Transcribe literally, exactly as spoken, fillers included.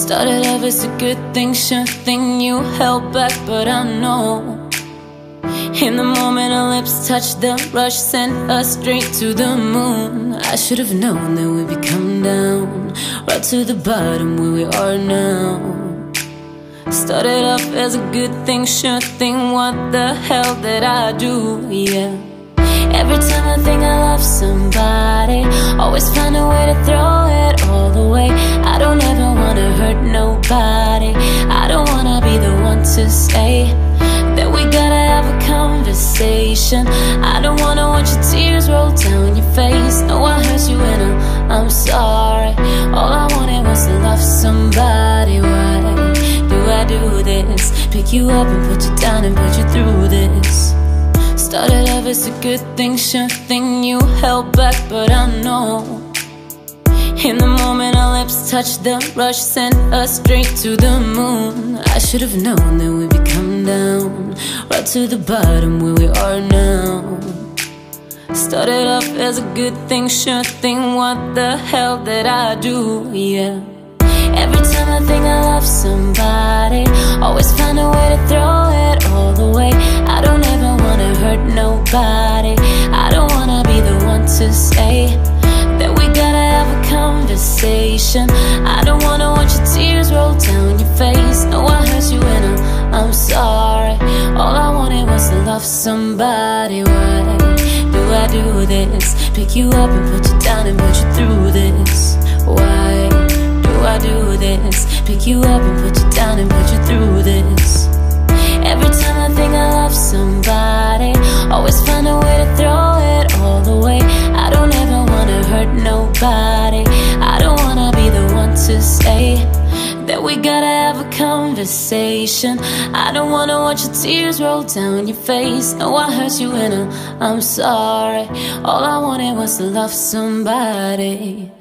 Started off as a good thing, sure thing you held back, but I know in the moment our lips touched, the rush sent us straight to the moon. I should have known that we'd be come down right to the bottom where we are now. Started off as a good thing, sure thing, what the hell did I do, yeah. Every time I think I love somebody, always find a way to throw it all away. I don't ever wanna hurt nobody, I don't wanna be the one to say that we gotta have a conversation. I don't wanna watch your tears roll down your face. No, I hurt you and I'm, I'm sorry. All I wanted was to love somebody. Why do I do this? Pick you up and put you down and put you through this. Started off as a good thing, sure thing you held back, but I know in the moment our lips touched, the rush sent us straight to the moon. I should have known that we'd be come down right to the bottom where we are now. Started off as a good thing, sure thing, what the hell did I do, yeah. Every time I think I love somebody, always find a way to throw it all away. I don't ever wanna hurt nobody, I don't wanna be the one to say that we gotta have a conversation. I don't wanna watch your tears roll down your face. No, I hurt you and I'm, I'm sorry. All I wanted was to love somebody. Why do I do this? Pick you up and put you down and put you through this. Why do I do this? Pick you up and put you down and put you through this. Every time I think I love somebody, always find a way to throw it all away. I don't ever wanna hurt nobody, I don't wanna be the one to say that we gotta have a conversation. I don't wanna watch your tears roll down your face. No, I hurt you and I'm, I'm sorry. All I wanted was to love somebody.